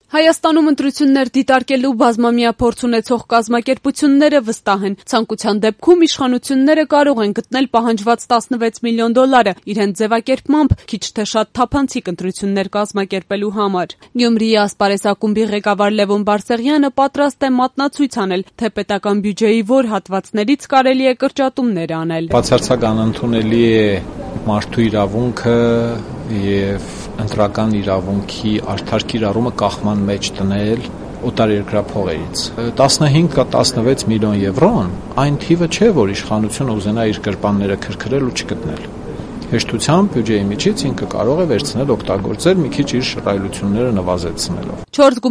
Հայաստանում ընտրություններ դիտարկելու բազմամյա փորձ ունեցող կազմակերպությունները վստահ են, ցանկության դեպքում իշխանությունները կարող են գտնել պահանջված $16 միլիոն իրենց ձևակերպմամբ քիչ թե շատ թափանցիկ ընտրություններ կազմակերպելու համար։ Գյումրիի ասպարեզ ակումբի ղեկավար Լևոն Բարսեղյանը պատրաստ է մատնացույց անել, թե պետական բյուջեի որ հատվածներից կարելի է կրճատումներ անել։ Բացարձակ անընդունելի է մարդու իրավունքը եւ ընտրական իրավունքի արդար կիրառումը կախման մեջ դնել օտարերկրափողերից։ 15 կամ 16 միլիոն եվրոն այն թիվը չէ, որ իշխանությունը ուզենա իր գրպանները քրքրել ու չգտնել։ Հեշտությամբ բյուջեի միջից ինքը կարող է վերցնել օգտագործել մի քիչ իր շռայլությունները նվազեցնելով։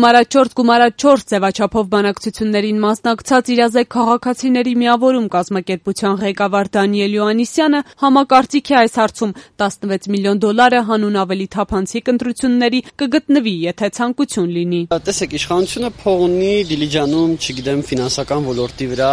4x4x4 ձևաչափով բանակցություններին մասնակցած իրազեկ քաղաքացիների միավորում կազմակերպության ղեկավար Դանիել Յոհաննիսյանը համակարծիք է այս հարցում $16 միլիոն հանուն ավելի թափանցիկ ընտրությունների կգտնվի, եթե ցանկություն լինի։ Տեսեք, իշխանությունը փող ունի Դիլիջանում, չգիտեմ, ֆինանսական ոլորտի վրա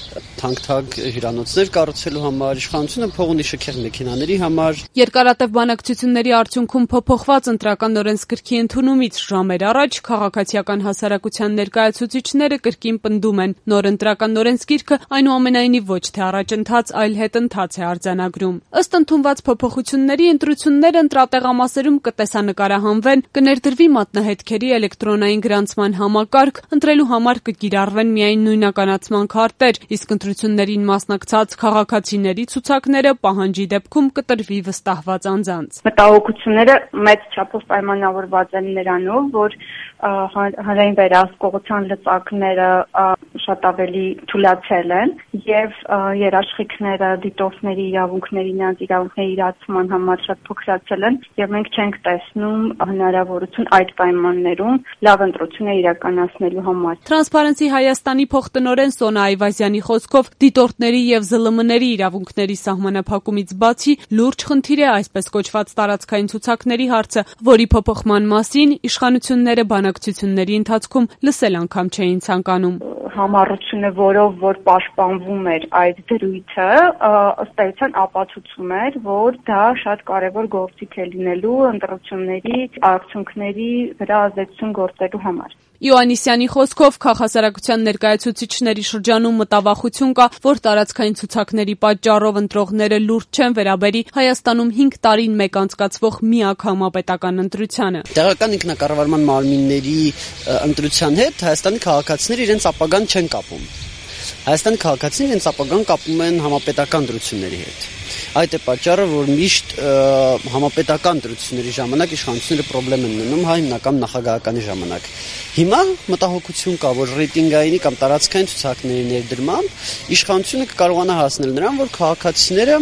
թանկ հյուրանոցներ կառուցելու համար, իշխանությունը փող ունի շքեղ մեքենաների համար։ Երկարատև բանակցությունների արդյունքում փոփոխված ընտրական օրենսգրքի ընդունումից ժամեր առաջ քաղաքացիական հասարակության ներկայացուցիչները կրկին պնդում են, նոր ընտրական օրենսգիրքը այնուամենայնիվ ոչ թե առաջընթաց, այլ հետընթաց է արձանագրում։ Ըստ ընդունված փոփոխությունների ընտրությունները ընտրատեղամասերում կտեսանկարահանվեն, կներդրվի մատնահետքերի էլեկտրոնային գրանցման համակարգ, ընտրելու համար կկիրառվեն միայն նույնականացման քարտեր, իսկ ընտրություններին մասնակցած քաղաքացիների ցուցակները պահանջի դեպքում կտրվի վստահված անձանց։ Մտահոգությունները մեծ չափով պայմանավորված են նրանով, որ հանրային վերահսկողության լծակները շատ ավելի թուլացել են եւ երաշխիքները դիտորդների իրավունքների, նրանց իրավունքների իրացման համար շատ փոքրացել են եւ մենք չենք տեսնում հնարավորություն այդ պայմաններում լավ ընտրություններ իրականացնելու համար։ Transparency Հայաստանի փոխտնօրեն Սոնա Այվազյանի խոսքով դիտորդների եւ ԶԼՄ-ների իրավունքների սահմանափակումից բացի լուրջ խնդիր է այսպես կոչված տարածքային ցուցակների հարցը, որի փոփոխման մասին իշխանությունները բանակցությունների ընթացքում լսել անգամ չէին ցանկանում։ Համառությունը, որով որ պաշտպանվում էր այդ դրույթը, ըստ էության ապացուցում էր, որ դա շատ կարևոր գործիք է լինելու ընտրությունների արդյունքների վրա ազդեցություն գործելու համար։ Յոհաննիսյանի խոսքով քաղաքասարակության ներկայացուցիչների շրջանում մտավախություն կա, որ տարածքային ցուցակների պատճառով ընտրողները լուրջ չեն վերաբերի Հայաստանում 5 տարին մեկ անցկացվող միակ համապետական ընտրությանը։ Տեղական ինքնակառավարման մարմինների ընտրության հետ Հայաստանի քաղաքացիները իրենց ապագան չեն կապում։ Հայաստանի քաղաքացիները իրենց ապագան կապում են համապետական ընտրությունների հետ։ Այդ է պատճառը, որ միշտ համապետական ընտրությունների ժամանակ իշխանությունները խնդրեմ են ունենում հիմնական նախագահականի ժամանակ։ Հիմա մտահոգություն կա, որ ռեյտինգային կամ տարածքային ցուցակների ներդրմամբ իշխանությունը կկարողանա հասնել նրան, որ քաղաքացիները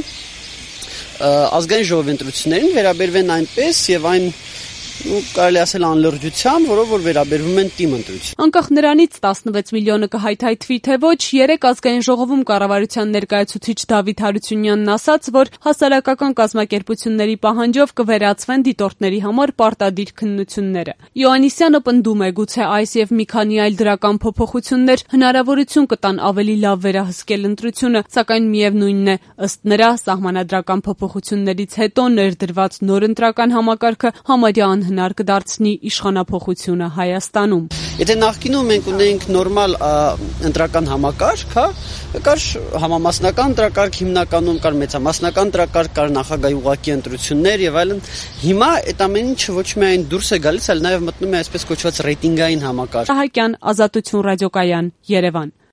ազգային ժողովի ընտրություններին վերաբերվեն այնպես եւ այն կարելի ասել անլրջությամբ, որով որ վերաբերվում են թիմ ընտրություն։ Անկախ նրանից 16 միլիոնը կհայթայթվի թե ոչ, 3 ազգային ժողովում կառավարության ներկայացուցիչ Դավիթ Հարությունյանն ասաց, որ հասարակական կազմակերպությունների պահանջով կվերացվեն դիտորդների համար պարտադիր քննությունները։ Յոհաննիսյանը պնդում է, գուցե այս եւ մի քանի այլ դրական փոփոխություններ հնարավորություն կտան ավելի լավ վերահսկել ընտրությունը, սակայն միևնույնն է, ըստ նրա սահմանադրական փոփոխություններից հետո ներդրված նոր ընտրական համակարգը համարյա հնար կդարձնի իշխանափոխությունը Հայաստանում։ Եթե նախկինում մենք ունեինք նորմալ ընտրական համակարգ, կար համամասնական ընտրակարգ հիմնականում, կար մեծամասնական ընտրակարգ, կար նախագահի ուղղակի ընտրություններ եւ այլն, հիմա այդ ամեն ինչը ոչ միայն դուրս է գալիս, այլ նաեւ մտնում է այսպես կոչված ռեյտինգային համակարգ։ Սահակյան, Ազատություն ռադիոկայան, Երևան։